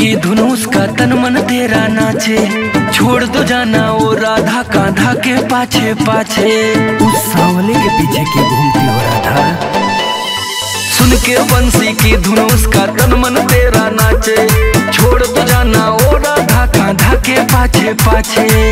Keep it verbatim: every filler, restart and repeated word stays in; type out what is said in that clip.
की धुन उसका तन मन तेरा नाचे। छोड़ दो जाना वो राधा कांधा के पाछे पाछे। उस सांवले के पीछे क्यों घूमती हो राधा? सुन के बंसी की धुन उसका तन मन तेरा नाचे। छोड़ दो जाना वो राधा कांधा के पाछे पाछे।